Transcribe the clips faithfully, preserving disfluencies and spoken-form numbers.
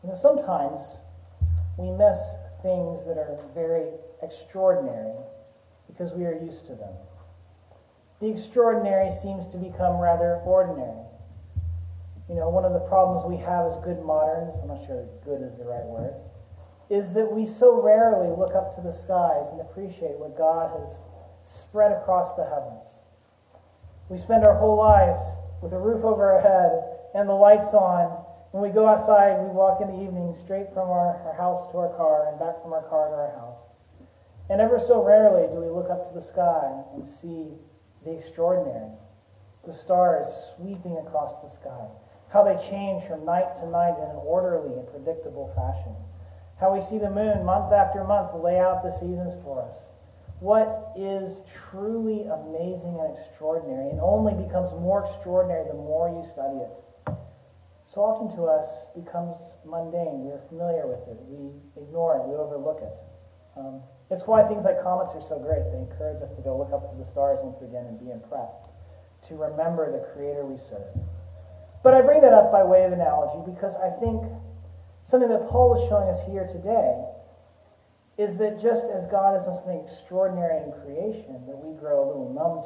You know, sometimes we miss things that are very extraordinary because we are used to them. The extraordinary seems to become rather ordinary. You know, one of the problems we have as good moderns, I'm not sure good is the right word, is that we so rarely look up to the skies and appreciate what God has spread across the heavens. We spend our whole lives with a roof over our head and the lights on. When we go outside, we walk in the evening straight from our, our house to our car and back from our car to our house. And ever so rarely do we look up to the sky and see the extraordinary, the stars sweeping across the sky, how they change from night to night in an orderly and predictable fashion, how we see the moon month after month lay out the seasons for us. What is truly amazing and extraordinary, and only becomes more extraordinary the more you study it, so often to us becomes mundane. We are familiar with it. We ignore it. We overlook it. Um, it's why things like comets are so great. They encourage us to go look up to the stars once again and be impressed, to remember the Creator we serve. But I bring that up by way of analogy because I think something that Paul is showing us here today is that just as God has done something extraordinary in creation that we grow a little numb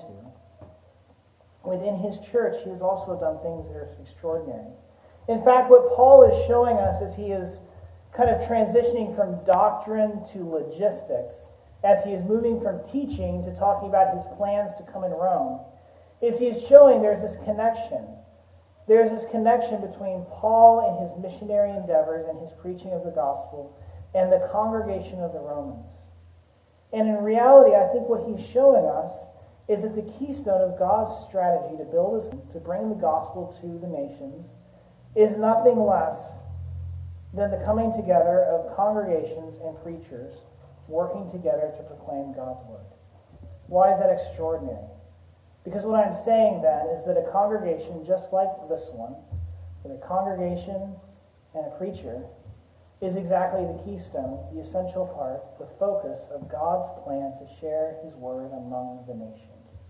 to, within his church he has also done things that are extraordinary. In fact, what Paul is showing us as he is kind of transitioning from doctrine to logistics, as he is moving from teaching to talking about his plans to come in Rome, is he is showing there's this connection. There's this connection between Paul and his missionary endeavors and his preaching of the gospel and the congregation of the Romans. And in reality, I think what he's showing us is that the keystone of God's strategy to build his, to bring the gospel to the nations is nothing less than the coming together of congregations and preachers working together to proclaim God's word. Why is that extraordinary? Because what I'm saying then is that a congregation just like this one, with a congregation and a preacher, is exactly the keystone, the essential part, the focus of God's plan to share his word among the nations.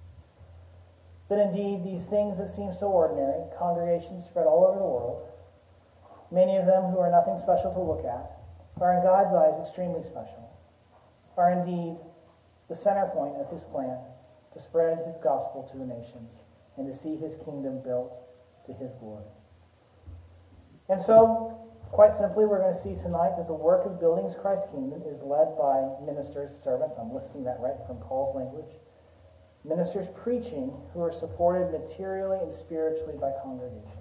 That indeed these things that seem so ordinary, congregations spread all over the world, many of them who are nothing special to look at, are in God's eyes extremely special, are indeed the center point of his plan to spread his gospel to the nations and to see his kingdom built to his glory. And so, quite simply, we're going to see tonight that the work of building Christ's kingdom is led by ministers, servants. I'm listing that right from Paul's language. Ministers preaching who are supported materially and spiritually by congregations.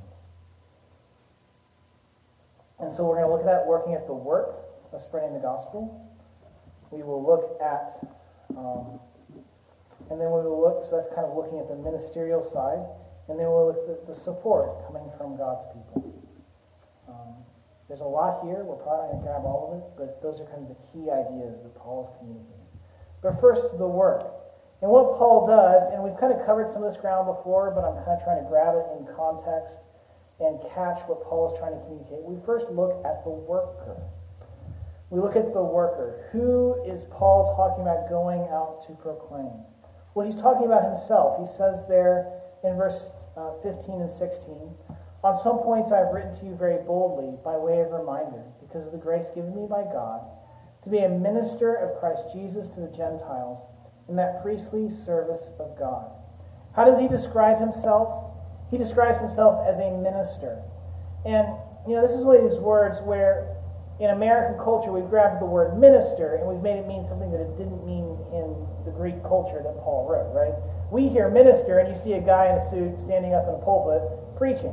And so we're going to look at that, working at the work of spreading the gospel. We will look at, um, and then we will look, so that's kind of looking at the ministerial side, and then we'll look at the support coming from God's people. Um, there's a lot here. We're probably going to grab all of it, but those are kind of the key ideas that Paul is communicating. But first, the work. And what Paul does, and we've kind of covered some of this ground before, but I'm kind of trying to grab it in context and catch what Paul is trying to communicate. We first look at the worker. We look at the worker. Who is Paul talking about going out to proclaim? Well, he's talking about himself. He says there in verse uh, fifteen and sixteen, "On some points I have written to you very boldly by way of reminder, because of the grace given me by God, to be a minister of Christ Jesus to the Gentiles, in that priestly service of God." How does he describe himself? He describes himself as a minister. And, you know, this is one of these words where in American culture we've grabbed the word minister and we've made it mean something that it didn't mean in the Greek culture that Paul wrote, right? We hear minister and you see a guy in a suit standing up in a pulpit preaching.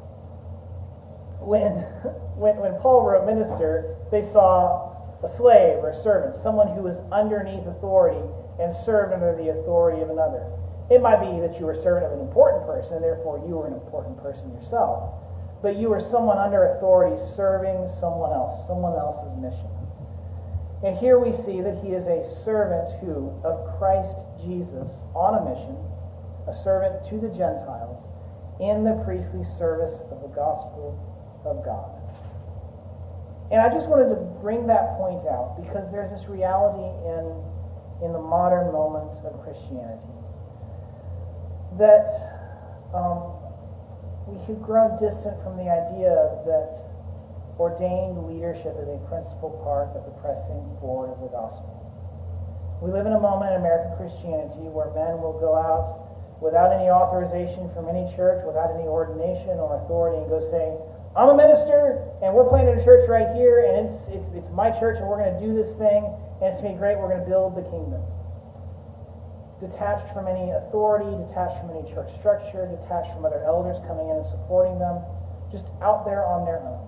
When, when, when Paul wrote minister, they saw a slave or a servant, someone who was underneath authority and served under the authority of another. It might be that you were a servant of an important person, and therefore you were an important person yourself. But you were someone under authority serving someone else, someone else's mission. And here we see that he is a servant who, of Christ Jesus, on a mission, a servant to the Gentiles, in the priestly service of the gospel of God. And I just wanted to bring that point out because there's this reality in, in the modern moment of Christianity that um, we have grown distant from the idea that ordained leadership is a principal part of the pressing forward of the gospel. We live in a moment in American Christianity where men will go out without any authorization from any church, without any ordination or authority, and go say, I'm a minister, and we're planting a church right here, and it's, it's, it's my church, and we're going to do this thing, and it's going to be great, we're going to build the kingdom. Detached from any authority, detached from any church structure, detached from other elders coming in and supporting them, just out there on their own.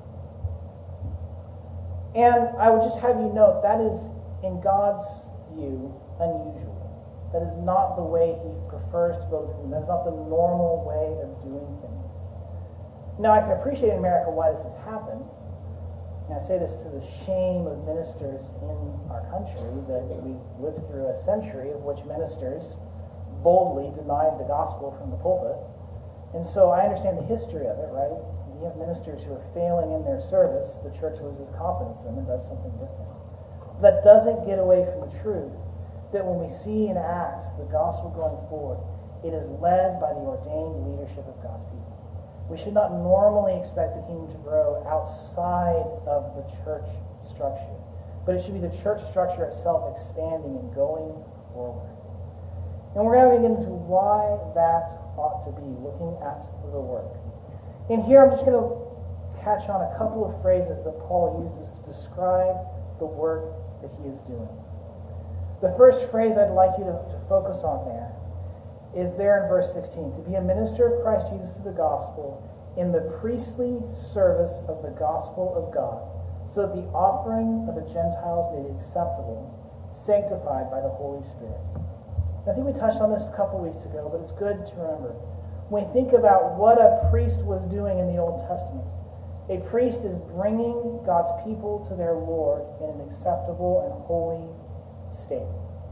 And I would just have you note, that is, in God's view, unusual. That is not the way He prefers to build His kingdom. That is not the normal way of doing things. Now, I can appreciate in America why this has happened. And I say this to the shame of ministers in our country, that we lived through a century of which ministers boldly denied the gospel from the pulpit. And so I understand the history of it, right? You have ministers who are failing in their service, the church loses confidence in them and does something different. That doesn't get away from the truth that when we see in Acts the gospel going forward, it is led by the ordained leadership of God's people. We should not normally expect the kingdom to grow outside of the church structure, but it should be the church structure itself expanding and going forward. And we're going to get into why that ought to be, looking at the work. And here I'm just going to catch on a couple of phrases that Paul uses to describe the work that he is doing. The first phrase I'd like you to, to focus on there is there in verse sixteen, to be a minister of Christ Jesus to the gospel in the priestly service of the gospel of God, so that the offering of the Gentiles may be acceptable, sanctified by the Holy Spirit. I think we touched on this a couple weeks ago, but it's good to remember. When we think about what a priest was doing in the Old Testament, a priest is bringing God's people to their Lord in an acceptable and holy state.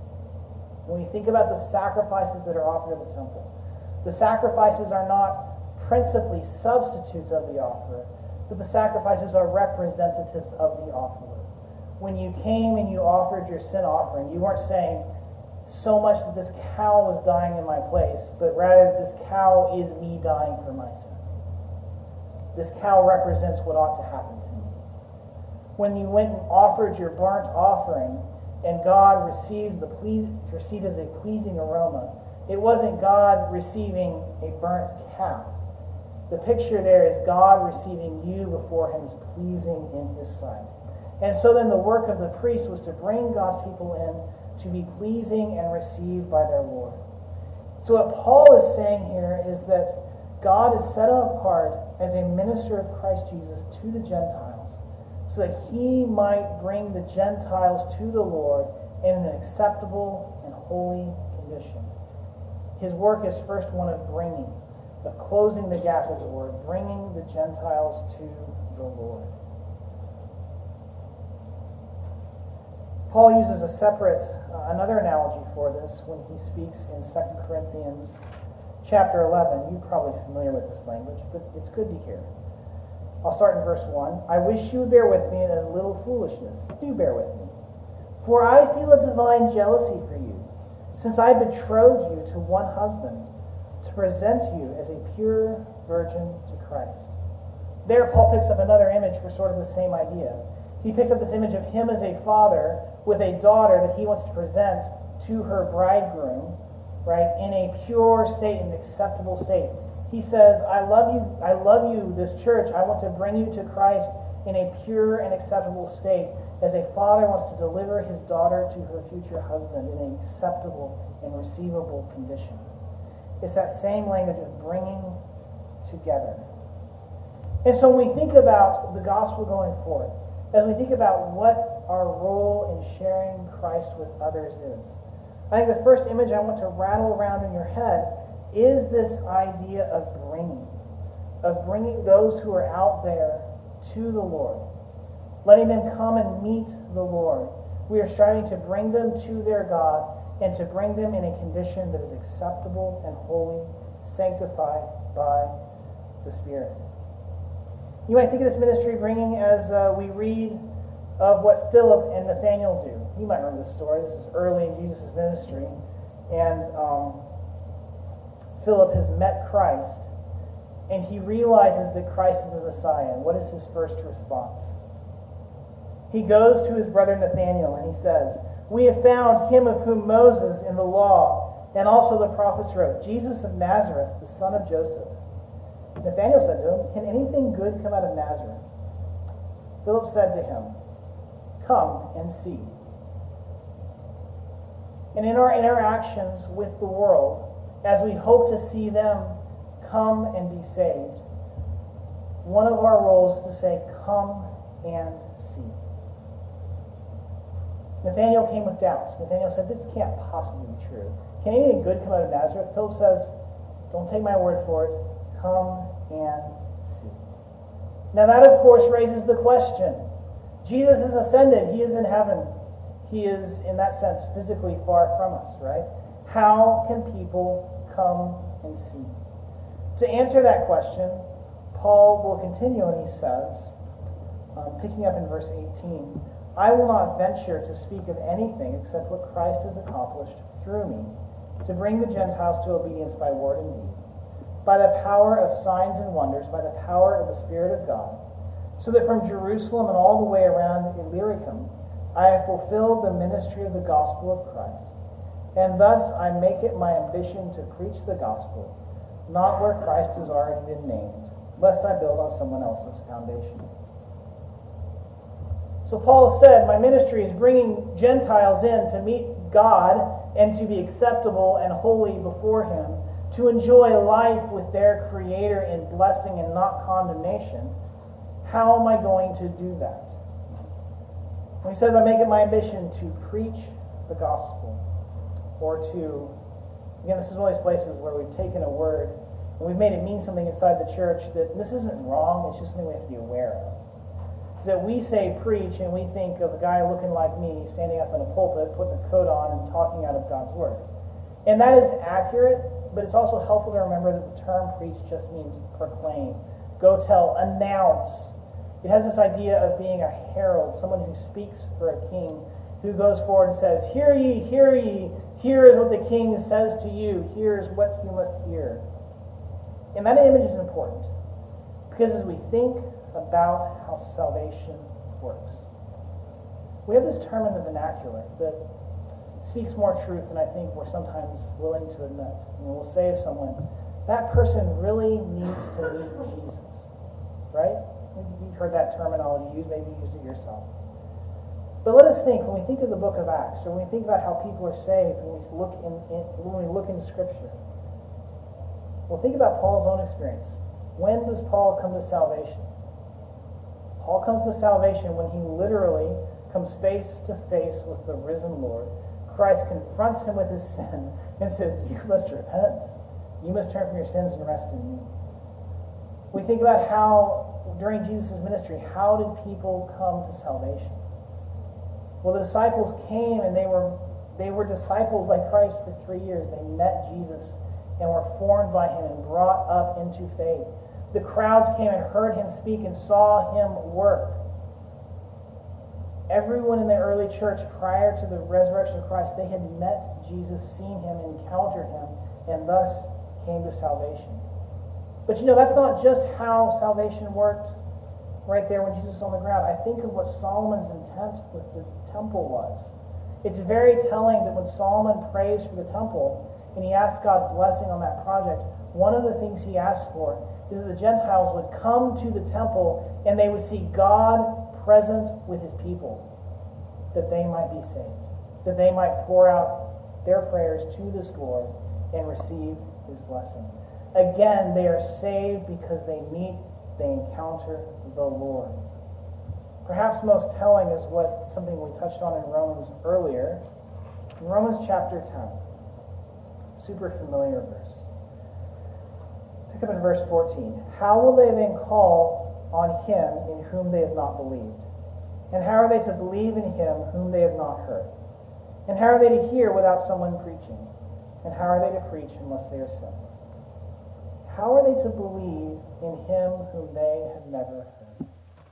When we think about the sacrifices that are offered at the temple, the sacrifices are not principally substitutes of the offerer, but the sacrifices are representatives of the offerer. When you came and you offered your sin offering, you weren't saying so much that this cow was dying in my place, but rather this cow is me dying for my sin. This cow represents what ought to happen to me. When you went and offered your burnt offering, and God received the pleas- received as a pleasing aroma, it wasn't God receiving a burnt calf. The picture there is God receiving you before Him as pleasing in His sight. And so then the work of the priest was to bring God's people in to be pleasing and received by their Lord. So what Paul is saying here is that God is set apart as a minister of Christ Jesus to the Gentiles, so that He might bring the Gentiles to the Lord in an acceptable and holy condition. His work is first one of bringing, of closing the gap, as it were, bringing the Gentiles to the Lord. Paul uses a separate, uh, another analogy for this when he speaks in Second Corinthians chapter eleven. You're probably familiar with this language, but it's good to hear. I'll start in verse one. I wish you would bear with me in a little foolishness. Do bear with me. For I feel a divine jealousy for you, since I betrothed you to one husband, to present you as a pure virgin to Christ. There, Paul picks up another image for sort of the same idea. He picks up this image of him as a father with a daughter that he wants to present to her bridegroom, right, in a pure state, an acceptable state. He says, I love you, I love you, this church. I want to bring you to Christ in a pure and acceptable state, as a father wants to deliver his daughter to her future husband in an acceptable and receivable condition. It's that same language of bringing together. And so when we think about the gospel going forward, as we think about what our role in sharing Christ with others is, I think the first image I want to rattle around in your head is this idea of bringing, of bringing those who are out there to the Lord, letting them come and meet the Lord. We are striving to bring them to their God and to bring them in a condition that is acceptable and holy, sanctified by the Spirit. You might think of this ministry bringing as uh, we read of what Philip and Nathanael do. You might remember this story. This is early in Jesus' ministry. And um, Philip has met Christ. and he realizes that Christ is the Messiah. And what is his first response? He goes to his brother Nathanael and he says, "We have found him of whom Moses in the law and also the prophets wrote, Jesus of Nazareth, the son of Joseph." Nathanael said to him, "Can anything good come out of Nazareth?" Philip said to him, "Come and see." And in our interactions with the world, as we hope to see them come and be saved, one of our roles is to say, "Come and see." Nathanael came with doubts. Nathanael said, "This can't possibly be true. Can anything good come out of Nazareth?" Philip says, "Don't take my word for it. Come and see." Now that, of course, raises the question. Jesus is ascended. He is in heaven. He is, in that sense, physically far from us, right? How can people come and see? To answer that question, Paul will continue and he says, um, picking up in verse eighteen, "I will not venture to speak of anything except what Christ has accomplished through me, to bring the Gentiles to obedience by word and deed, by the power of signs and wonders, by the power of the Spirit of God, so that from Jerusalem and all the way around Illyricum, I have fulfilled the ministry of the gospel of Christ. And thus I make it my ambition to preach the gospel, not where Christ has already been named, lest I build on someone else's foundation." So Paul said, my ministry is bringing Gentiles in to meet God and to be acceptable and holy before him, to enjoy life with their Creator in blessing and not condemnation. How am I going to do that? When he says, I make it my ambition to preach the gospel, or to, again, this is one of these places where we've taken a word and we've made it mean something inside the church that this isn't wrong, it's just something we have to be aware of. Is that we say preach and we think of a guy looking like me standing up in a pulpit, putting a coat on and talking out of God's word. And that is accurate, but it's also helpful to remember that the term preach just means proclaim, go tell, announce. It has this idea of being a herald, someone who speaks for a king, who goes forward and says, "Hear ye, hear ye, here is what the king says to you, here is what you must hear." And that image is important, because as we think about how salvation works, we have this term in the vernacular that speaks more truth than I think we're sometimes willing to admit. And we'll say of someone, that person really needs to meet Jesus, right? Maybe you've heard that terminology used, maybe you used it yourself. But let us think, when we think of the book of Acts, or when we think about how people are saved, when we look in, in when we look into Scripture, well, think about Paul's own experience. When does Paul come to salvation? Paul comes to salvation when he literally comes face to face with the risen Lord. Christ confronts him with his sin and says, "You must repent. You must turn from your sins and rest in me." We think about how, during Jesus' ministry, how did people come to salvation? Well, the disciples came and they were they were discipled by Christ for three years. They met Jesus and were formed by him and brought up into faith. The crowds came and heard him speak and saw him work. Everyone in the early church prior to the resurrection of Christ, they had met Jesus, seen him, encountered him, and thus came to salvation. But you know, that's not just how salvation worked right there when Jesus was on the ground. I think of what Solomon's intent with the temple was. It's very telling that when Solomon prays for the temple and he asks God's blessing on that project, one of the things he asked for is that the Gentiles would come to the temple and they would see God present with his people, that they might be saved, that they might pour out their prayers to this Lord and receive his blessing. Again, they are saved because they meet, they encounter the Lord. Perhaps most telling is what something we touched on in Romans earlier. In Romans chapter ten, super familiar verse. Pick up in verse fourteen. How will they then call on him in whom they have not believed? And how are they to believe in him whom they have not heard? And how are they to hear without someone preaching? And how are they to preach unless they are sent? How are they to believe in him whom they have never heard?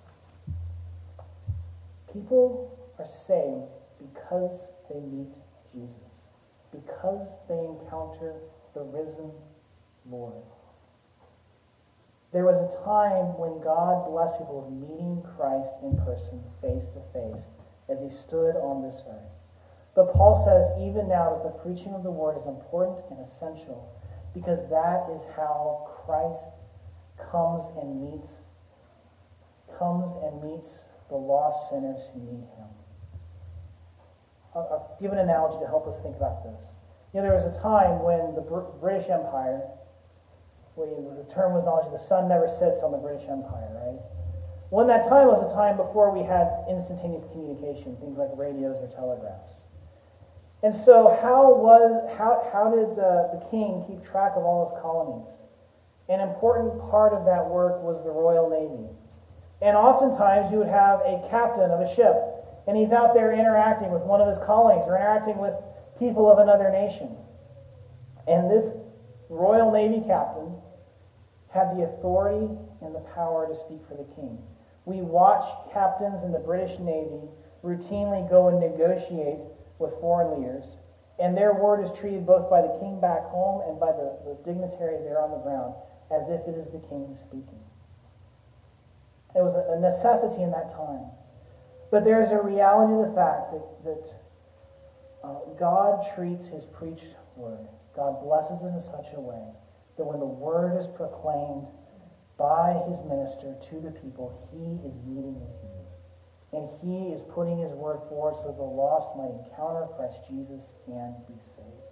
People are saved because they meet Jesus, because they encounter the risen Lord. There was a time when God blessed people with meeting Christ in person, face to face, as he stood on this earth. But Paul says even now that the preaching of the word is important and essential because that is how Christ comes and meets, comes and meets the lost sinners who need him. I'll, I'll give an analogy to help us think about this. You know, there was a time when the Br- British Empire, well, the term was knowledge, the sun never sets on the British Empire, right? When that time was a time before we had instantaneous communication, things like radios or telegraphs. And so how was how how did uh, the king keep track of all his colonies? An important part of that work was the Royal Navy. And oftentimes you would have a captain of a ship, and he's out there interacting with one of his colonies or interacting with people of another nation. And this Royal Navy captain had the authority and the power to speak for the king. We watch captains in the British Navy routinely go and negotiate with foreign leaders, and their word is treated both by the king back home and by the, the dignitary there on the ground as if it is the king speaking. It was a necessity in that time. But there is a reality to the fact that, that uh, God treats his preached word, God blesses it in such a way that when the word is proclaimed by his minister to the people, he is meeting with you. And he is putting his word forward so the lost might encounter Christ Jesus and be saved.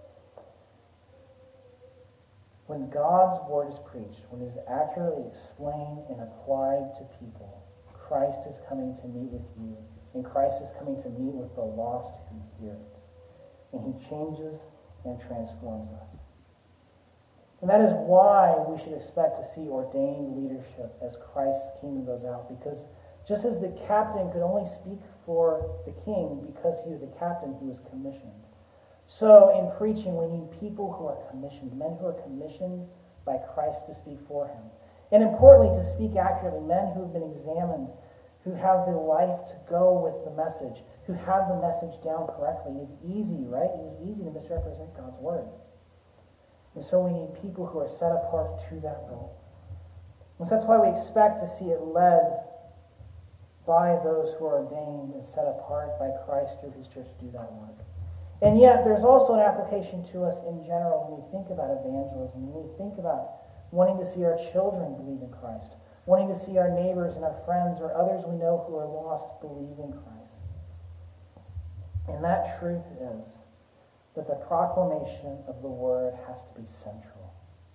When God's word is preached, when it is accurately explained and applied to people, Christ is coming to meet with you, and Christ is coming to meet with the lost who hear it. And he changes and transforms us. And that is why we should expect to see ordained leadership as Christ's kingdom goes out, because just as the captain could only speak for the king because he was the captain, he was commissioned. So in preaching, we need people who are commissioned, men who are commissioned by Christ to speak for him. And importantly, to speak accurately, men who have been examined, who have the life to go with the message, who have the message down correctly. It is easy, right? It is easy to misrepresent God's word. And so we need people who are set apart to that role. And so that's why we expect to see it led by those who are ordained and set apart by Christ through his church to do that work. And yet, there's also an application to us in general when we think about evangelism, when we think about wanting to see our children believe in Christ, wanting to see our neighbors and our friends or others we know who are lost believe in Christ. And that truth is that the proclamation of the word has to be central.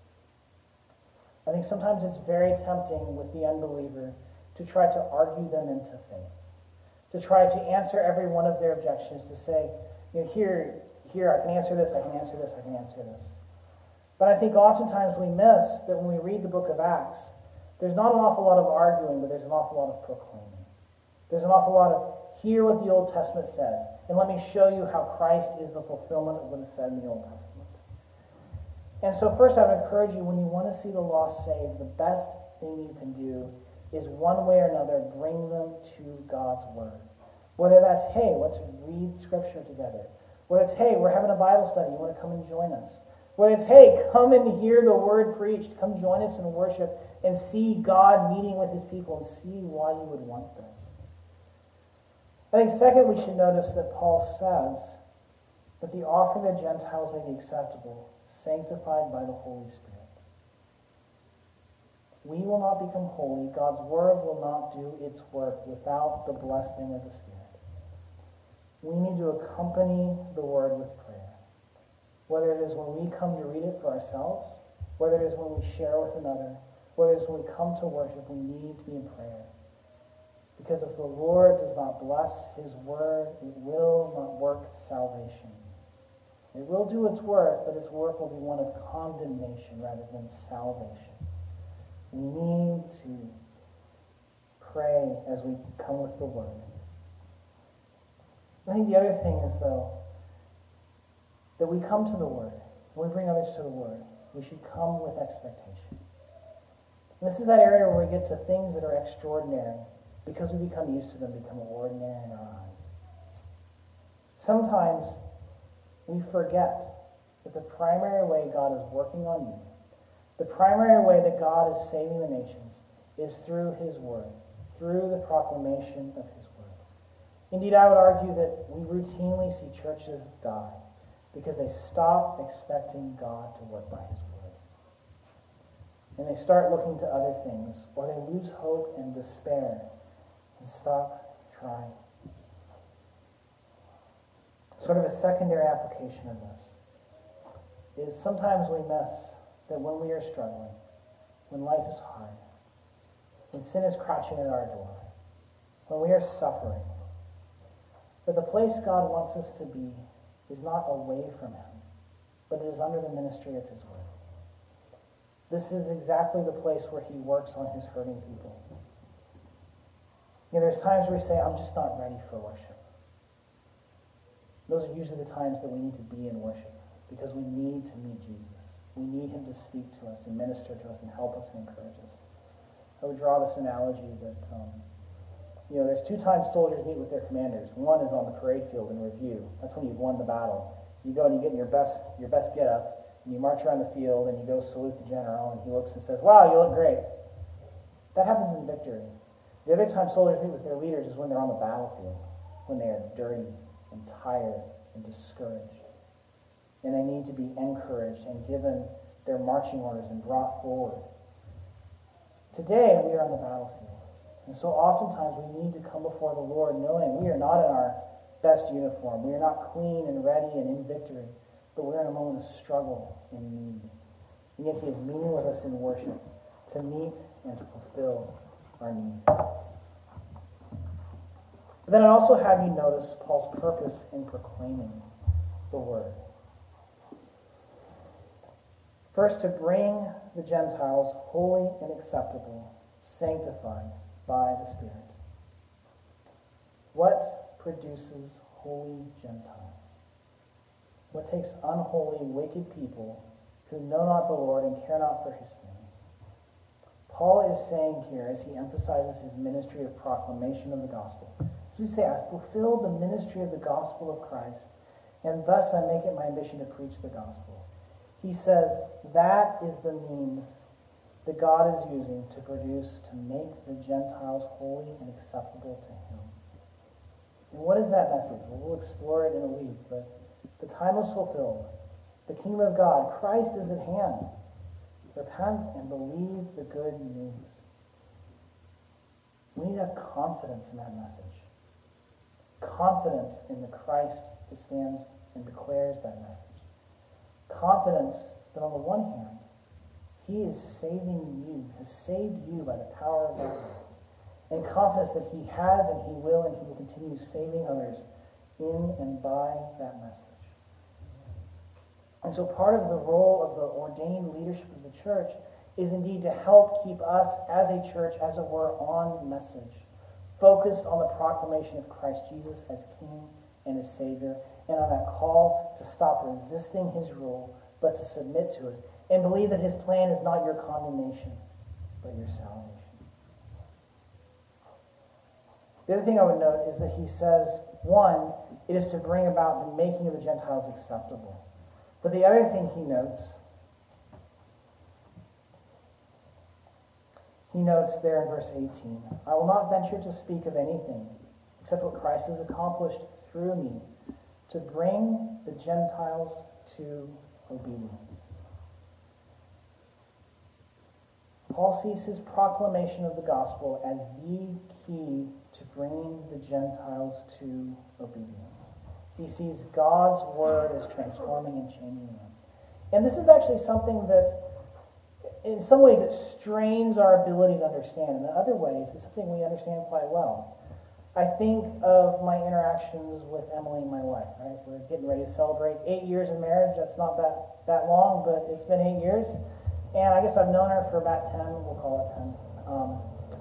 I think sometimes it's very tempting with the unbeliever to try to argue them into faith, to try to answer every one of their objections, to say, you know, here, here, I can answer this, I can answer this, I can answer this. But I think oftentimes we miss that when we read the book of Acts, there's not an awful lot of arguing, but there's an awful lot of proclaiming. There's an awful lot of, hear what the Old Testament says, and let me show you how Christ is the fulfillment of what is said in the Old Testament. And so first I would encourage you, when you want to see the lost saved, the best thing you can do is one way or another bring them to God's word. Whether that's, hey, let's read Scripture together. Whether it's, hey, we're having a Bible study, you want to come and join us. Whether it's, hey, come and hear the word preached, come join us in worship and see God meeting with his people and see why you would want this. I think second we should notice that Paul says that the offering of the Gentiles may be acceptable, sanctified by the Holy Spirit. We will not become holy. God's word will not do its work without the blessing of the Spirit. We need to accompany the word with prayer. Whether it is when we come to read it for ourselves, whether it is when we share with another, whether it is when we come to worship, we need to be in prayer. Because if the Lord does not bless his word, it will not work salvation. It will do its work, but its work will be one of condemnation rather than salvation. We need to pray as we come with the word. I think the other thing is, though, that we come to the word, when we bring others to the word, we should come with expectation. And this is that area where we get to things that are extraordinary, because we become used to them, become ordinary in our eyes. Sometimes we forget that the primary way God is working on you, The primary way that God is saving the nations is through his word, through the proclamation of his word. Indeed, I would argue that we routinely see churches die because they stop expecting God to work by his word. And they start looking to other things, or they lose hope and despair and stop trying. Sort of a secondary application of this is sometimes we miss that when we are struggling, when life is hard, when sin is crouching at our door, when we are suffering, that the place God wants us to be is not away from him, but it is under the ministry of his word. This is exactly the place where he works on his hurting people. You know, there's times where we say, I'm just not ready for worship. Those are usually the times that we need to be in worship, because we need to meet Jesus. We need him to speak to us and minister to us and help us and encourage us. I would draw this analogy that, um, you know, there's two times soldiers meet with their commanders. One is on the parade field in review. That's when you've won the battle. You go and you get in your best, your best get up, and you march around the field, and you go salute the general, and he looks and says, wow, you look great. That happens in victory. The other time soldiers meet with their leaders is when they're on the battlefield, when they are dirty and tired and discouraged. And they need to be encouraged and given their marching orders and brought forward. Today, we are on the battlefield. And so oftentimes we need to come before the Lord knowing we are not in our best uniform. We are not clean and ready and in victory, but we're in a moment of struggle and need. And yet he is meeting with us in worship to meet and to fulfill our need. But then I also have you notice Paul's purpose in proclaiming the word. First, to bring the Gentiles holy and acceptable, sanctified by the Spirit. What produces holy Gentiles? What takes unholy, wicked people who know not the Lord and care not for his things? Paul is saying here, as he emphasizes his ministry of proclamation of the gospel, he say, I fulfill the ministry of the gospel of Christ, and thus I make it my ambition to preach the gospel. He says that is the means that God is using to produce, to make the Gentiles holy and acceptable to him. And what is that message? Well, we'll explore it in a week, but the time is fulfilled. The kingdom of God, Christ is at hand. Repent and believe the good news. We need to have confidence in that message. Confidence in the Christ that stands and declares that message. Confidence that on the one hand, he is saving you, has saved you by the power of God. And confidence that he has and he will and he will continue saving others in and by that message. And so part of the role of the ordained leadership of the church is indeed to help keep us as a church, as it were, on message, focused on the proclamation of Christ Jesus as King and as Savior, and on that call to stop resisting his rule, but to submit to it, and believe that his plan is not your condemnation, but your salvation. The other thing I would note is that he says, one, it is to bring about the making of the Gentiles acceptable. But the other thing he notes, he notes there in verse eighteen, I will not venture to speak of anything except what Christ has accomplished through me to bring the Gentiles to obedience. Paul sees his proclamation of the gospel as the key to bringing the Gentiles to obedience. He sees God's word as transforming and changing them. And this is actually something that, in some ways, it strains our ability to understand. And in other ways, it's something we understand quite well. I think of my interactions with Emily, my wife, right? We're getting ready to celebrate eight years in marriage. That's not that, that long, but it's been eight years. And I guess I've known her for about ten. We'll call it ten. Um,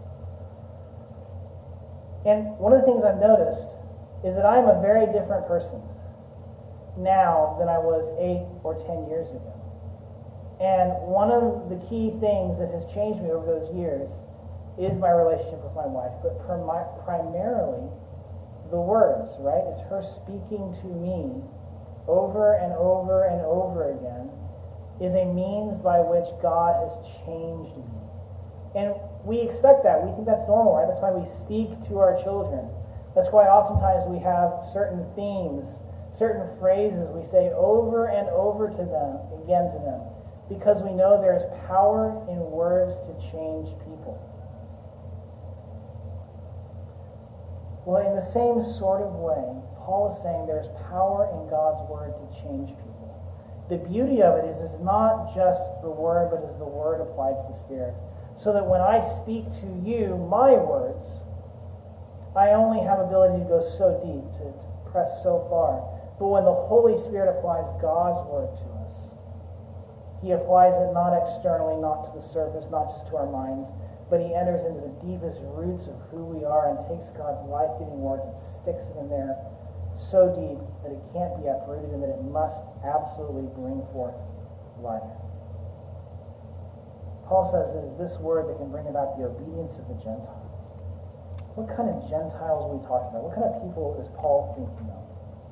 and one of the things I've noticed is that I'm a very different person now than I was eight or ten years ago. And one of the key things that has changed me over those years is my relationship with my wife, but primarily the words, right? It's her speaking to me over and over and over again is a means by which God has changed me. And we expect that. We think that's normal, right? That's why we speak to our children. That's why oftentimes we have certain themes, certain phrases we say over and over to them, again to them, because we know there's power in words to change people. Well, in the same sort of way, Paul is saying there's power in God's word to change people. The beauty of it is it's not just the word, but is the word applied to the Spirit. So that when I speak to you my words, I only have ability to go so deep, to press so far. But when the Holy Spirit applies God's word to us, he applies it not externally, not to the surface, not just to our minds, but he enters into the deepest roots of who we are and takes God's life-giving words and sticks it in there so deep that it can't be uprooted and that it must absolutely bring forth life. Paul says it is this word that can bring about the obedience of the Gentiles. What kind of Gentiles are we talking about? What kind of people is Paul thinking of?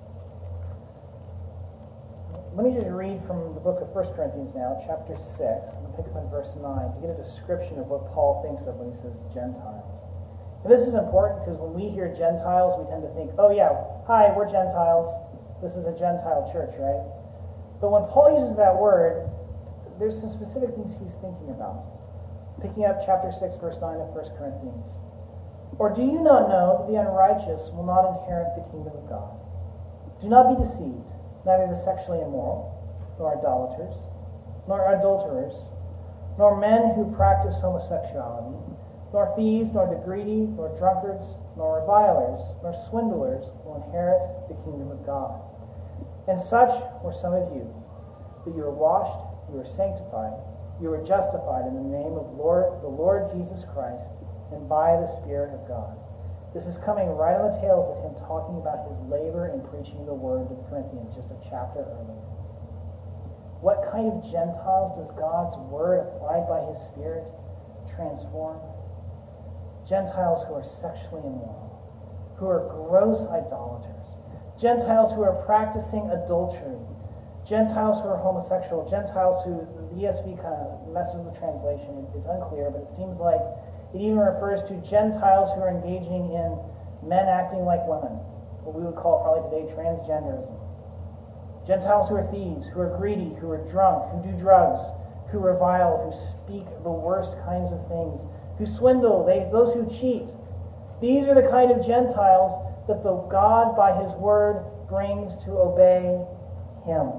Let me just read from the book of First Corinthians now, chapter six. I'm going to pick up in verse nine to get a description of what Paul thinks of when he says Gentiles. And this is important because when we hear Gentiles, we tend to think, oh yeah, hi, we're Gentiles. This is a Gentile church, right? But when Paul uses that word, there's some specific things he's thinking about. Picking up chapter six, verse nine of First Corinthians. Or do you not know that the unrighteous will not inherit the kingdom of God? Do not be deceived. Neither the sexually immoral, nor idolaters, nor adulterers, nor men who practice homosexuality, nor thieves, nor the greedy, nor drunkards, nor revilers, nor swindlers will inherit the kingdom of God. And such were some of you. But you were washed, you were sanctified, you were justified in the name of Lord, the Lord Jesus Christ, and by the Spirit of God. This is coming right on the tails of him talking about his labor in preaching the word to the Corinthians just a chapter earlier. What kind of Gentiles does God's word applied by his Spirit transform? Gentiles who are sexually immoral, who are gross idolaters, Gentiles who are practicing adultery, Gentiles who are homosexual, Gentiles who, the E S V kind of messes with the translation, it's, it's unclear, but it seems like it even refers to Gentiles who are engaging in men acting like women, what we would call probably today transgenderism. Gentiles who are thieves, who are greedy, who are drunk, who do drugs, who revile, who speak the worst kinds of things, who swindle, they, those who cheat. These are the kind of Gentiles that the God by his word brings to obey him.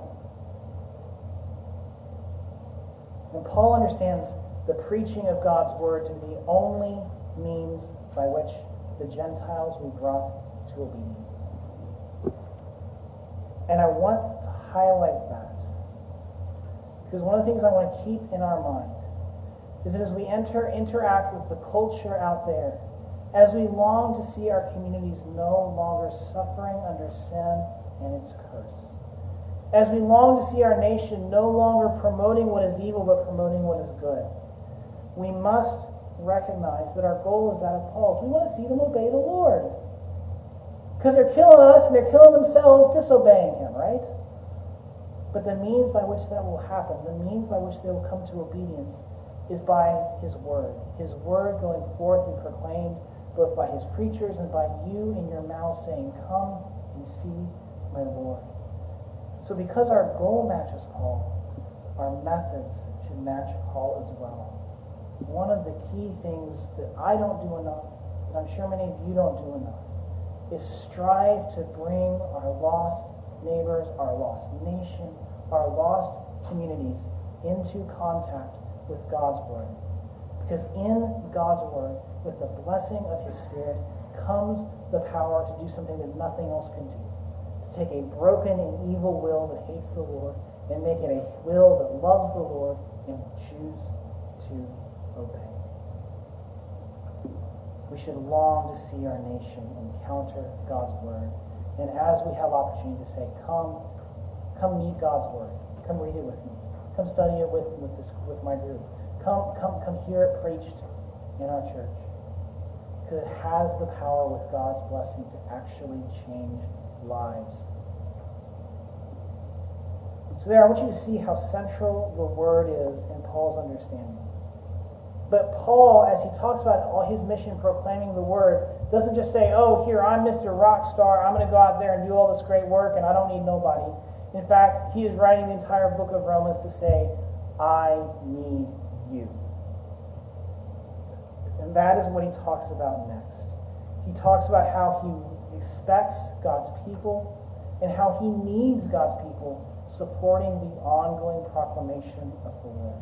And Paul understands the preaching of God's word to be the only means by which the Gentiles will be brought to obedience. And I want to highlight that, because one of the things I want to keep in our mind is that as we enter, interact with the culture out there, as we long to see our communities no longer suffering under sin and its curse, as we long to see our nation no longer promoting what is evil but promoting what is good, we must recognize that our goal is that of Paul's. We want to see them obey the Lord. Because they're killing us and they're killing themselves disobeying him, right? But the means by which that will happen, the means by which they will come to obedience, is by his word. His word going forth and proclaimed both by his preachers and by you in your mouth saying, come and see my Lord. So because our goal matches Paul, our methods should match Paul as well. One of the key things that I don't do enough, and I'm sure many of you don't do enough, is strive to bring our lost neighbors, our lost nation, our lost communities into contact with God's word. Because in God's word, with the blessing of his Spirit, comes the power to do something that nothing else can do. To take a broken and evil will that hates the Lord and make it a will that loves the Lord and will choose to obey. We should long to see our nation encounter God's word. And as we have opportunity to say, come, come meet God's word. Come read it with me. Come study it with, with, this, with my group. Come, come, come hear it preached in our church. Because it has the power with God's blessing to actually change lives. So there, I want you to see how central the word is in Paul's understanding. But Paul, as he talks about all his mission proclaiming the word, doesn't just say, oh, here, I'm Mister Rockstar, I'm going to go out there and do all this great work, and I don't need nobody. In fact, he is writing the entire book of Romans to say, I need you. And that is what he talks about next. He talks about how he expects God's people and how he needs God's people supporting the ongoing proclamation of the word.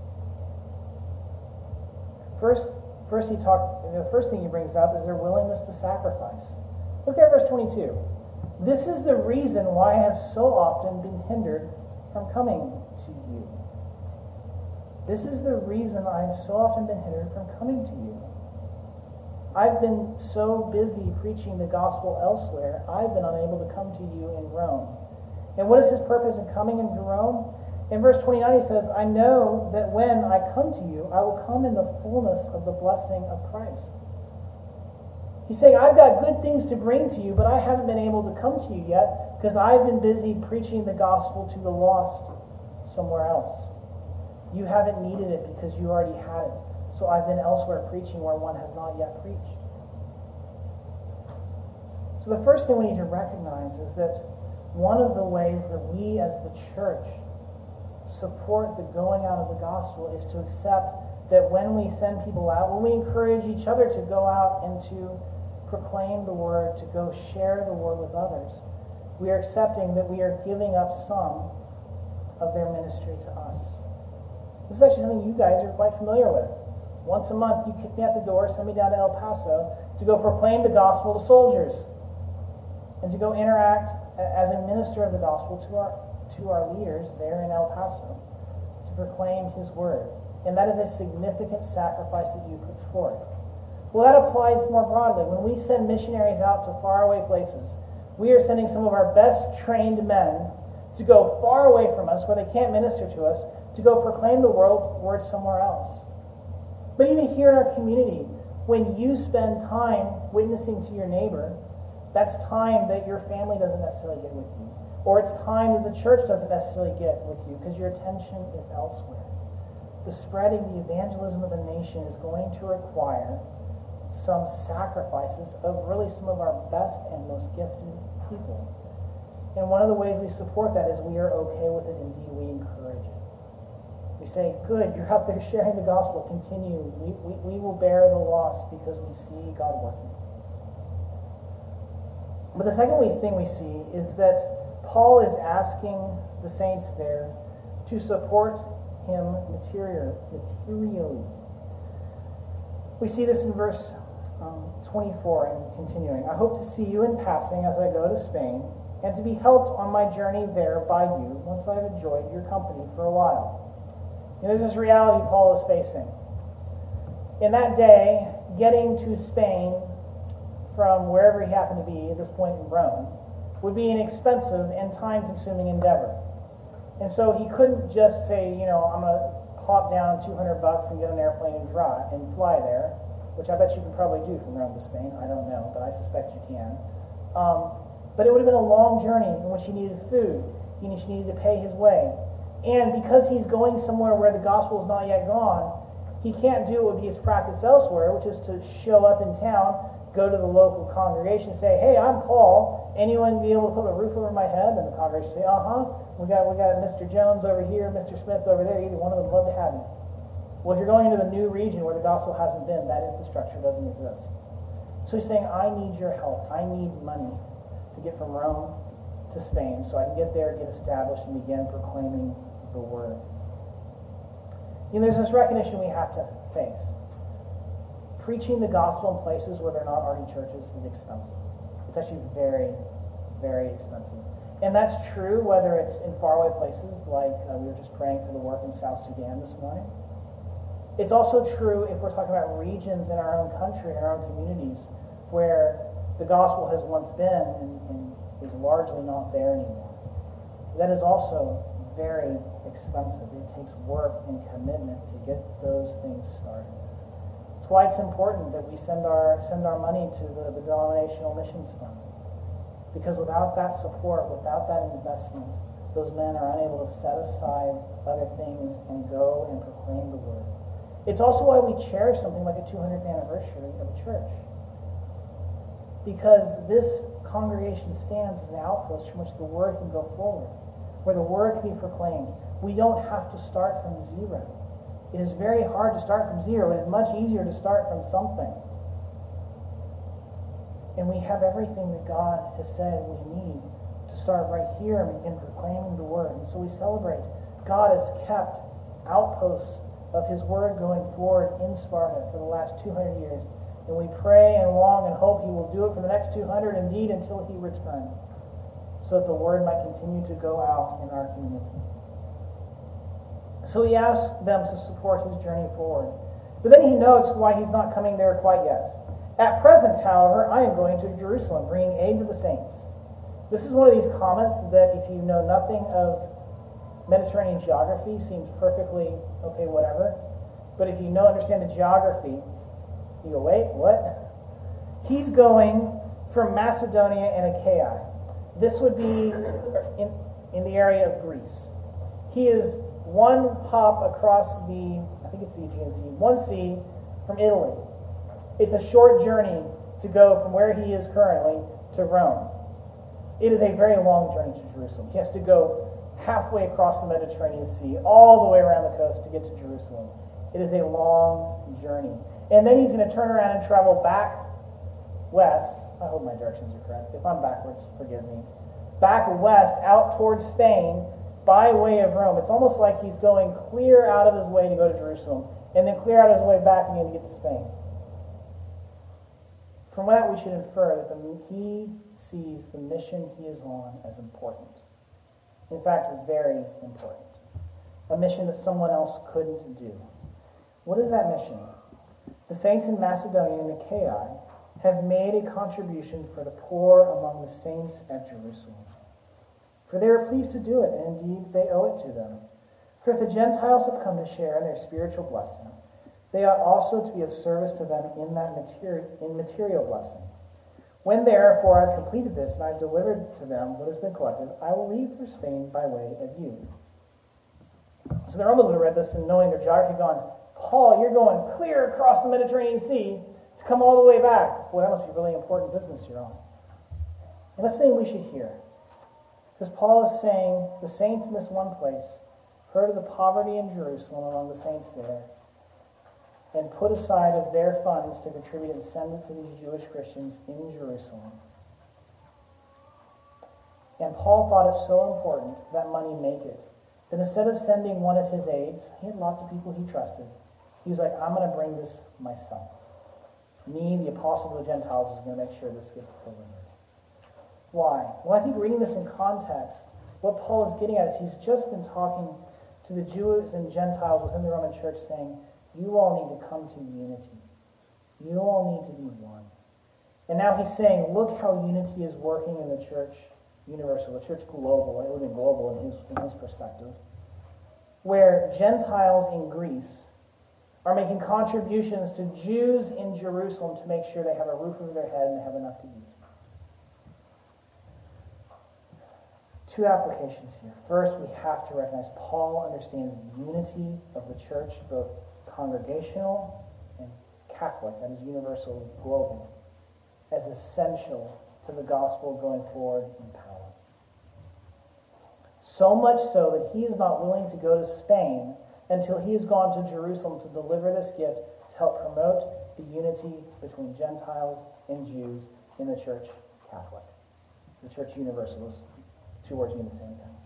First, first he talked. The first thing he brings up is their willingness to sacrifice. Look there at verse twenty-two. This is the reason why I have so often been hindered from coming to you. This is the reason I have so often been hindered from coming to you. I've been so busy preaching the gospel elsewhere, I've been unable to come to you in Rome. And what is his purpose in coming into Rome? In verse twenty-nine he says, I know that when I come to you, I will come in the fullness of the blessing of Christ. He's saying, I've got good things to bring to you, but I haven't been able to come to you yet because I've been busy preaching the gospel to the lost somewhere else. You haven't needed it because you already had it. So I've been elsewhere preaching where one has not yet preached. So the first thing we need to recognize is that one of the ways that we as the church support the going out of the gospel is to accept that when we send people out, when we encourage each other to go out and to proclaim the word, to go share the word with others, we are accepting that we are giving up some of their ministry to us. This is actually something you guys are quite familiar with. Once a month, you kick me out the door, send me down to El Paso to go proclaim the gospel to soldiers and to go interact as a minister of the gospel to our to our leaders there in El Paso to proclaim his word. And that is a significant sacrifice that you put forth. Well, that applies more broadly. When we send missionaries out to faraway places, we are sending some of our best trained men to go far away from us where they can't minister to us, to go proclaim the world word somewhere else. But even here in our community, when you spend time witnessing to your neighbor, that's time that your family doesn't necessarily get with you. Or it's time that the church doesn't necessarily get with you because your attention is elsewhere. The spreading, the evangelism of the nation is going to require some sacrifices of really some of our best and most gifted people. And one of the ways we support that is we are okay with it. Indeed, we encourage it. We say, good, you're out there sharing the gospel. Continue. We, we, we will bear the loss because we see God working. But the second thing we see is that Paul is asking the saints there to support him materially. We see this in verse um, twenty-four and continuing. I hope to see you in passing as I go to Spain, and to be helped on my journey there by you once I have enjoyed your company for a while. And there's this reality Paul is facing. In that day, getting to Spain from wherever he happened to be at this point in Rome would be an expensive and time-consuming endeavor. And so he couldn't just say, you know, I'm going to hop down two hundred bucks and get an airplane and drive and fly there, which I bet you can probably do from Rome to Spain. I don't know, but I suspect you can. Um, but it would have been a long journey in which he needed food. He needed to pay his way. And because he's going somewhere where the gospel is not yet gone, he can't do what would be his practice elsewhere, which is to show up in town, go to the local congregation, say, hey, I'm Paul. Anyone be able to put a roof over my head? And the congregation say, uh-huh. We got we got Mister Jones over here, Mister Smith over there. Either one of them would love to have you. Well, if you're going into the new region where the gospel hasn't been, that infrastructure doesn't exist. So he's saying, I need your help. I need money to get from Rome to Spain so I can get there, get established, and begin proclaiming the word. You know, there's this recognition we have to face. Preaching the gospel in places where they're not already churches is expensive. It's actually very, very expensive. And that's true whether it's in faraway places like uh, we were just praying for the work in South Sudan this morning. It's also true if we're talking about regions in our own country, in our own communities, where the gospel has once been and, and is largely not there anymore. That is also very expensive. It takes work and commitment to get those things started. That's why it's important that we send our send our money to the, the denominational missions fund. Because without that support, without that investment, those men are unable to set aside other things and go and proclaim the word. It's also why we cherish something like a two hundredth anniversary of a church. Because this congregation stands as an outpost from which the word can go forward, where the word can be proclaimed. We don't have to start from zero. It is very hard to start from zero. It is much easier to start from something. And we have everything that God has said we need to start right here and begin proclaiming the word. And so we celebrate. God has kept outposts of his word going forward in Sparta for the last two hundred years. And we pray and long and hope he will do it for the next two hundred, indeed, until he returns, so that the word might continue to go out in our community. So he asks them to support his journey forward. But then he notes why he's not coming there quite yet. At present, however, I am going to Jerusalem, bringing aid to the saints. This is one of these comments that, if you know nothing of Mediterranean geography, seems perfectly okay, whatever. But if you know, understand the geography, you go, wait, what? He's going from Macedonia and Achaia. This would be in, in the area of Greece. He is one hop across the, I think it's the Aegean Sea, one sea from Italy. It's a short journey to go from where he is currently to Rome. It is a very long journey to Jerusalem. He has to go halfway across the Mediterranean Sea, all the way around the coast to get to Jerusalem. It is a long journey. And then he's going to turn around and travel back west. I hope my directions are correct. If I'm backwards, forgive me. Back west, out towards Spain, by way of Rome. It's almost like he's going clear out of his way to go to Jerusalem, and then clear out of his way back again to get to Spain. From that, we should infer that the, he sees the mission he is on as important. In fact, very important. A mission that someone else couldn't do. What is that mission? The saints in Macedonia and Achaia have made a contribution for the poor among the saints at Jerusalem. For they are pleased to do it, and indeed they owe it to them. For if the Gentiles have come to share in their spiritual blessing, they ought also to be of service to them in that material, in material blessing. When therefore I have completed this, and I have delivered to them what has been collected, I will leave for Spain by way of you. So the Romans would have read this and knowing their geography gone, Paul, you're going clear across the Mediterranean Sea to come all the way back. Boy, that must be really important business you're on. And that's something we should hear. Because Paul is saying the saints in this one place heard of the poverty in Jerusalem among the saints there, and put aside of their funds to contribute and send it to these Jewish Christians in Jerusalem. And Paul thought it so important that money make it, that instead of sending one of his aides, he had lots of people he trusted. He was like, I'm going to bring this myself. Me, the apostle of the Gentiles, is going to make sure this gets delivered. Why? Well, I think reading this in context, what Paul is getting at is he's just been talking to the Jews and Gentiles within the Roman church saying, you all need to come to unity. You all need to be one. And now he's saying, look how unity is working in the church universal, the church global. It would have been global in his, in his perspective. Where Gentiles in Greece are making contributions to Jews in Jerusalem to make sure they have a roof over their head and they have enough to eat. Two applications here. First, we have to recognize Paul understands unity of the church, both congregational and Catholic, that is universal, global, as essential to the gospel going forward in power. So much so that he is not willing to go to Spain until he has gone to Jerusalem to deliver this gift to help promote the unity between Gentiles and Jews in the church Catholic. The church universalist. Two words mean the same thing.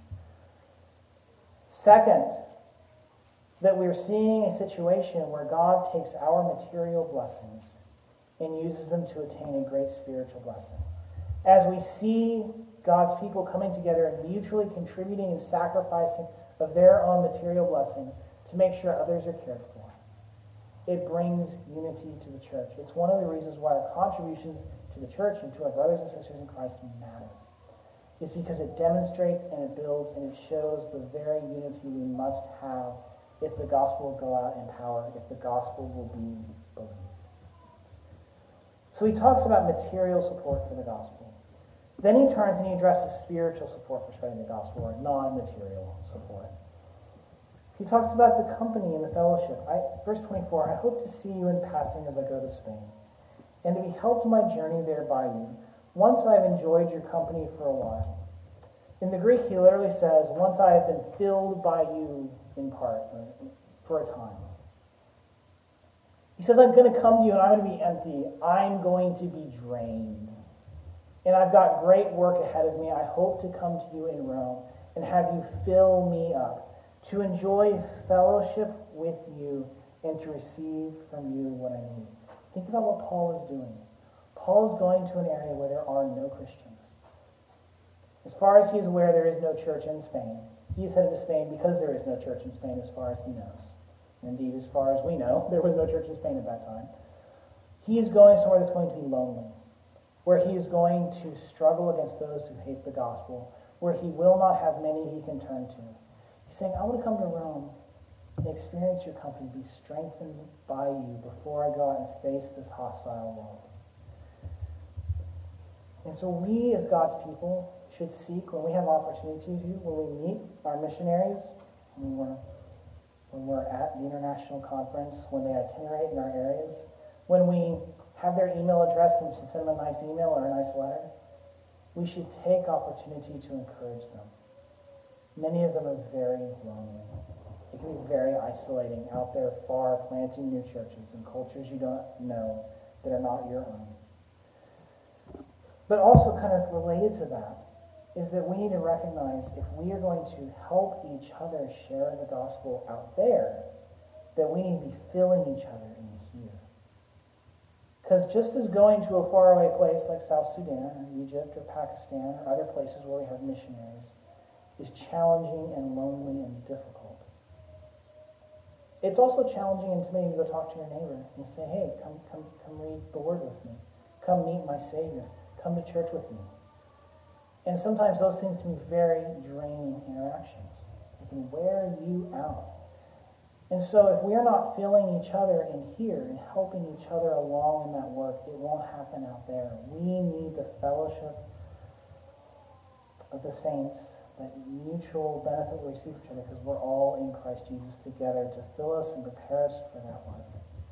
Second, that we're seeing a situation where God takes our material blessings and uses them to attain a great spiritual blessing. As we see God's people coming together and mutually contributing and sacrificing of their own material blessing to make sure others are cared for, it brings unity to the church. It's one of the reasons why our contributions to the church and to our brothers and sisters in Christ matter. It's because it demonstrates and it builds and it shows the very unity we must have if the gospel will go out in power, if the gospel will be believed. So he talks about material support for the gospel. Then he turns and he addresses spiritual support for spreading the gospel, or non-material support. He talks about the company and the fellowship. I, verse twenty-four, I hope to see you in passing as I go to Spain, and to be helped in my journey there by you, once I have enjoyed your company for a while. In the Greek, he literally says, once I have been filled by you in part, or for a time. He says, I'm going to come to you and I'm going to be empty. I'm going to be drained. And I've got great work ahead of me. I hope to come to you in Rome and have you fill me up, to enjoy fellowship with you and to receive from you what I need. Think about what Paul is doing. Paul is going to an area where there are no Christians. As far as he's aware, there is no church in Spain. He's headed to Spain because there is no church in Spain as far as he knows. Indeed, as far as we know, there was no church in Spain at that time. He is going somewhere that's going to be lonely, where he is going to struggle against those who hate the gospel, where he will not have many he can turn to. He's saying, I want to come to Rome and experience your company, be strengthened by you before I go out and face this hostile world. And so we, as God's people, should seek, when we have opportunity to, when we meet our missionaries, when we're when we're at the international conference, when they itinerate in our areas, when we have their email address, can you send them a nice email or a nice letter? We should take opportunity to encourage them. Many of them are very lonely. It can be very isolating out there far, planting new churches in cultures you don't know that are not your own. But also kind of related to that is that we need to recognize if we are going to help each other share the gospel out there, that we need to be filling each other in here. Because just as going to a faraway place like South Sudan or Egypt or Pakistan or other places where we have missionaries is challenging and lonely and difficult, it's also challenging and intimidating to go talk to your neighbor and say, hey, come, come, come read the word with me. Come meet my Savior. Come to church with me. And sometimes those things can be very draining interactions. They can wear you out. And so if we are not filling each other in here and helping each other along in that work, it won't happen out there. We need the fellowship of the saints, that mutual benefit we receive from each other, because we're all in Christ Jesus together to fill us and prepare us for that work.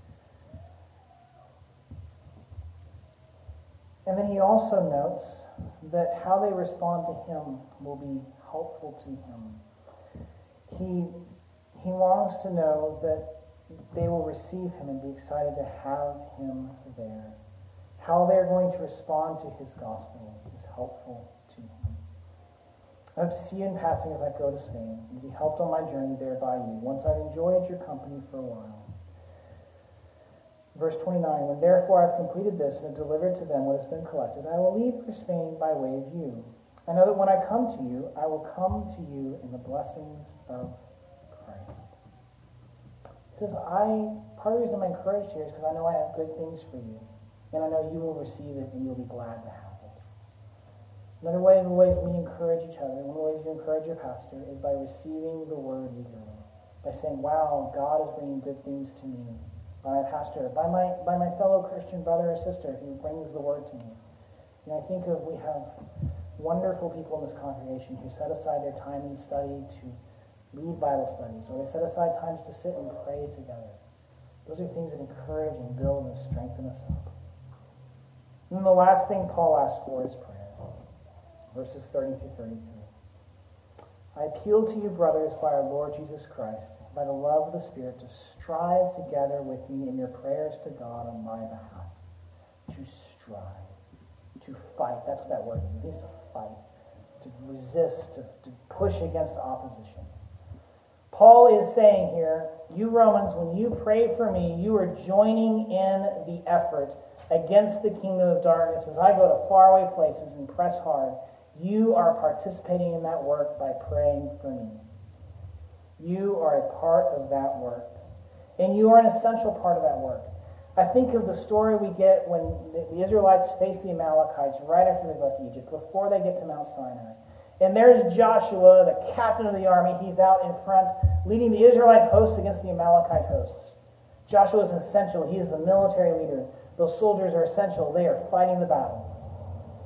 And then he also notes that how they respond to him will be helpful to him. He, he longs to know that they will receive him and be excited to have him there. How they're going to respond to his gospel is helpful to him. I hope to see you in passing as I go to Spain and be helped on my journey there by you, once I've enjoyed your company for a while. Verse twenty-nine, when therefore I have completed this and have delivered to them what has been collected, I will leave for Spain by way of you. I know that when I come to you, I will come to you in the blessings of Christ. He says, I, part of the reason I'm encouraged here is because I know I have good things for you, and I know you will receive it and you'll be glad to have it. Another way, the ways we encourage each other, one of the ways you encourage your pastor is by receiving the word eagerly, by saying, wow, God is bringing good things to me. By my pastor, by my by my fellow Christian brother or sister who brings the word to me. You know, I think of, we have wonderful people in this congregation who set aside their time in study to lead Bible studies, or they set aside times to sit and pray together. Those are things that encourage and build and strengthen us up. And then the last thing Paul asks for is prayer. Verses thirty through thirty-three. I appeal to you, brothers, by our Lord Jesus Christ, by the love of the Spirit, to strive together with me in your prayers to God on my behalf. To strive. To fight. That's what that word means. It means to fight. To resist. To, to push against opposition. Paul is saying here, you Romans, when you pray for me, you are joining in the effort against the kingdom of darkness. As I go to faraway places and press hard, you are participating in that work by praying for me. You are a part of that work. And you are an essential part of that work. I think of the story we get when the Israelites face the Amalekites right after they left Egypt, before they get to Mount Sinai. And there's Joshua, the captain of the army. He's out in front, leading the Israelite hosts against the Amalekite hosts. Joshua is essential. He is the military leader. Those soldiers are essential. They are fighting the battle.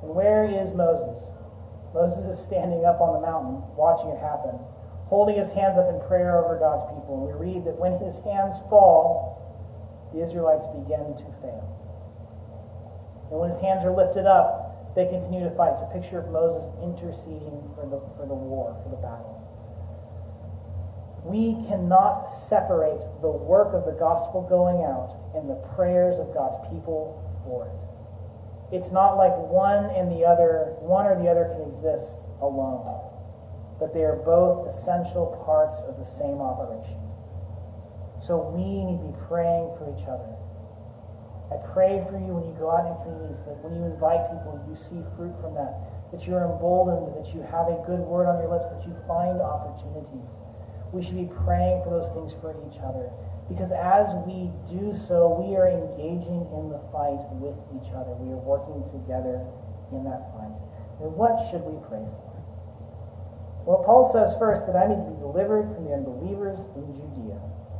And where is Moses? Moses is standing up on the mountain, watching it happen, holding his hands up in prayer over God's people. And we read that when his hands fall, the Israelites begin to fail. And when his hands are lifted up, they continue to fight. It's a picture of Moses interceding for the, for the war, for the battle. We cannot separate the work of the gospel going out and the prayers of God's people for it. It's not like one and the other, one or the other can exist alone, but they are both essential parts of the same operation. So we need to be praying for each other. I pray for you when you go out in communities, that when you invite people, you see fruit from that, that you're emboldened, that you have a good word on your lips, that you find opportunities. We should be praying for those things for each other. Because as we do so, we are engaging in the fight with each other. We are working together in that fight. And what should we pray for? Well, Paul says first that I need to be delivered from the unbelievers in Judea.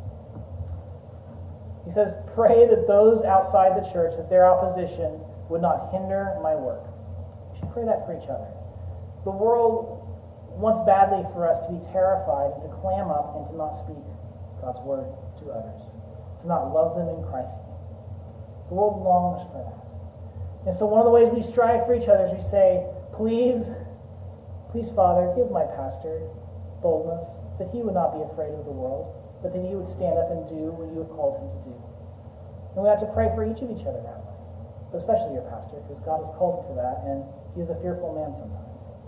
He says, pray that those outside the church, that their opposition would not hinder my work. We should pray that for each other. The world wants badly for us to be terrified and to clam up and to not speak God's word to others, to not love them in Christ's name. The world longs for that. And so one of the ways we strive for each other is we say, please, please, Father, give my pastor boldness, that he would not be afraid of the world, but that he would stand up and do what you have called him to do. And we have to pray for each of each other that way, but especially your pastor, because God has called him for that, and he is a fearful man sometimes.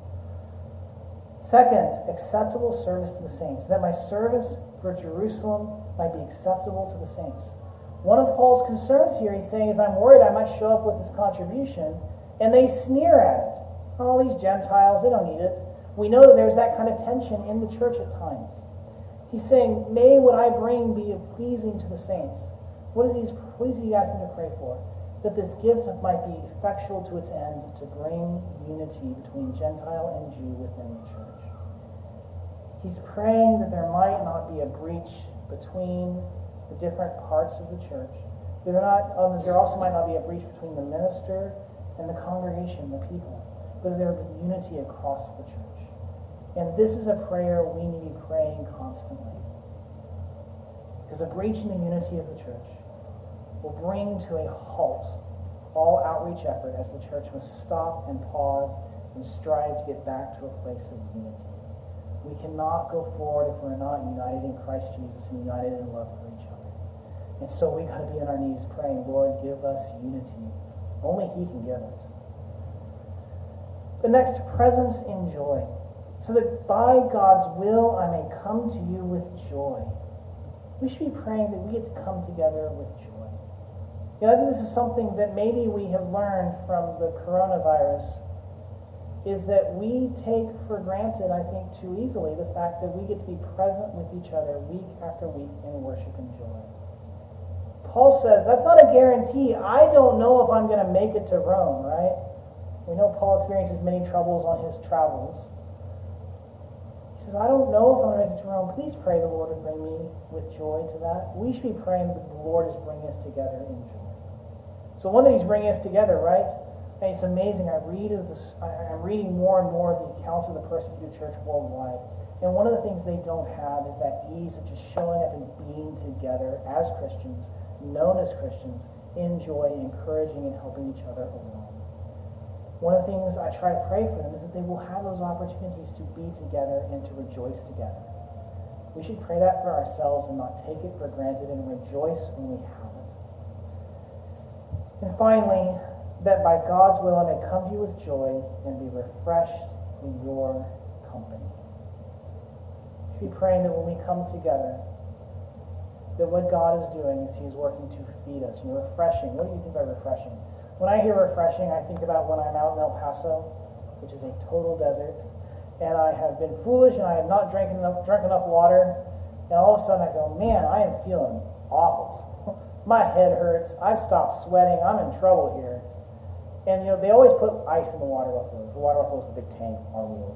Second, acceptable service to the saints, that my service for Jerusalem might be acceptable to the saints. One of Paul's concerns here, he's saying, is I'm worried I might show up with this contribution, and they sneer at it. Oh, these Gentiles, they don't need it. We know that there's that kind of tension in the church at times. He's saying, may what I bring be pleasing to the saints. What is he, what is he asking to pray for? That this gift might be effectual to its end, to bring unity between Gentile and Jew within the church. He's praying that there might not be a breach between the different parts of the church. There, not, um, there also might not be a breach between the minister and the congregation, the people, but there be unity across the church. And this is a prayer we need to be praying constantly. Because a breach in the unity of the church will bring to a halt all outreach effort, as the church must stop and pause and strive to get back to a place of unity. We cannot go forward if we're not united in Christ Jesus and united in love for each other. And so we got to be on our knees praying, Lord, give us unity. Only he can give it. The next, presence in joy. So that by God's will I may come to you with joy. We should be praying that we get to come together with joy. You know, I think this is something that maybe we have learned from the coronavirus, is that we take for granted, I think, too easily the fact that we get to be present with each other week after week in worship and joy. Paul says, that's not a guarantee. I don't know if I'm going to make it to Rome, right? We know Paul experiences many troubles on his travels. He says, I don't know if I'm going to make it to Rome. Please pray the Lord would bring me with joy to that. We should be praying that the Lord is bringing us together in joy. So one that he's bringing us together, right? And it's amazing. I read of this. I'm reading more and more of the accounts of the persecuted church worldwide. And one of the things they don't have is that ease of just showing up and being together as Christians, known as Christians, in joy, encouraging and helping each other along. One of the things I try to pray for them is that they will have those opportunities to be together and to rejoice together. We should pray that for ourselves and not take it for granted and rejoice when we have it. And finally, that by God's will I may come to you with joy and be refreshed in your company. We should be praying that when we come together, that what God is doing is he's working to feed us. You know, refreshing. What do you think by refreshing? When I hear refreshing, I think about when I'm out in El Paso, which is a total desert, and I have been foolish and I have not drank enough, drunk enough water, and all of a sudden I go, man, I am feeling awful. My head hurts. I've stopped sweating. I'm in trouble here. And, you know, they always put ice in the water buffaloes. The water buffalo is a big tank on wheels.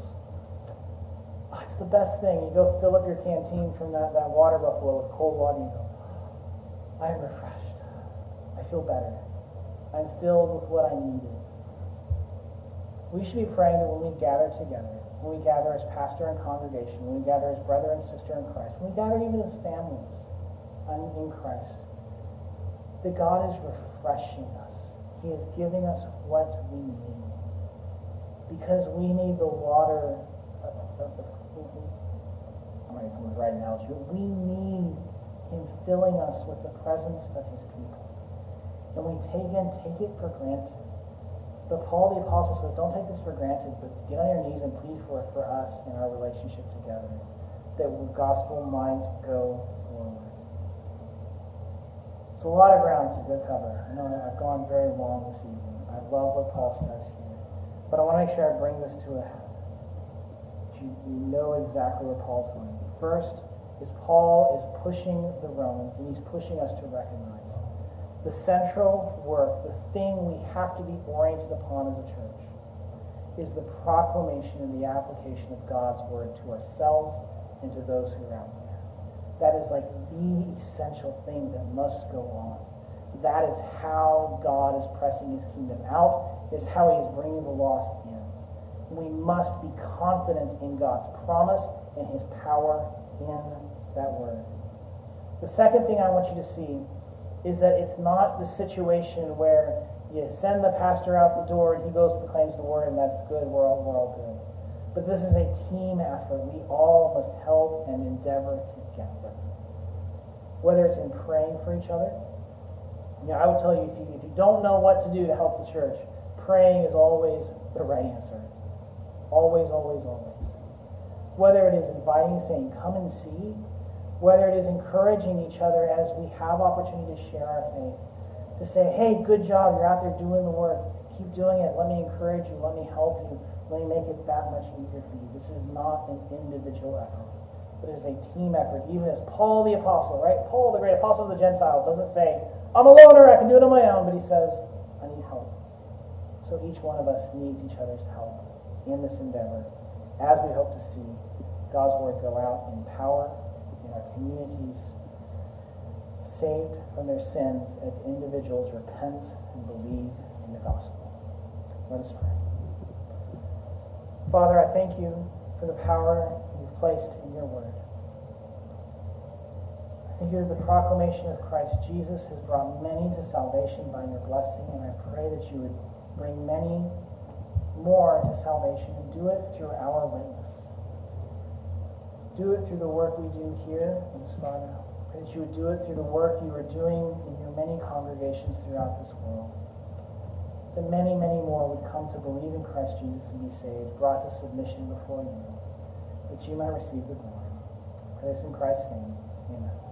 Oh, it's the best thing. You go fill up your canteen from that, that water buffalo with cold water, and you go, I am refreshed. I feel better. I'm filled with what I needed. We should be praying that when we gather together, when we gather as pastor and congregation, when we gather as brother and sister in Christ, when we gather even as families in Christ, that God is refreshing us. He is giving us what we need. Because we need the water of, of, of I'm going to come with the right analogy. We need Him filling us with the presence of His people. And we take in, take it for granted. But Paul the Apostle says, don't take this for granted, but get on your knees and plead for it for us in our relationship together, that the gospel might go forward. So a lot of ground to go cover. I know I've gone very long this evening. I love what Paul says here. But I want to make sure I bring this to a head. You, you know exactly where Paul's going. First is Paul is pushing the Romans, and he's pushing us to recognize the central work, the thing we have to be oriented upon as a church, is the proclamation and the application of God's word to ourselves and to those who are out there. That is like the essential thing that must go on. That is how God is pressing His kingdom out, is how He is bringing the lost in. We must be confident in God's promise and His power in that word. The second thing I want you to see is that it's not the situation where you send the pastor out the door and he goes and proclaims the word and that's good, we're all, we're all good. But this is a team effort. We all must help and endeavor together. Whether it's in praying for each other. You know, I would tell you if, you, if you don't know what to do to help the church, praying is always the right answer. Always, always, always. Whether it is inviting, saying, come and see, whether it is encouraging each other as we have opportunity to share our faith, to say, hey, good job, you're out there doing the work, keep doing it, let me encourage you, let me help you, let me make it that much easier for you. This is not an individual effort, but it is a team effort, even as Paul the Apostle, right? Paul, the great apostle of the Gentiles, doesn't say, I'm a loner, I can do it on my own, but he says, I need help. So each one of us needs each other's help in this endeavor, as we hope to see God's word go out in power in our communities, saved from their sins as individuals repent and believe in the gospel. Let us pray. Father, I thank you for the power you've placed in your word. I thank you that the proclamation of Christ Jesus has brought many to salvation by your blessing, and I pray that you would bring many more to salvation and do it through our witness. Do it through the work we do here in Sparta. Pray that you would do it through the work you are doing in your many congregations throughout this world. That many, many more would come to believe in Christ Jesus and be saved, brought to submission before you, that you might receive the glory. Pray this in Christ's name. Amen.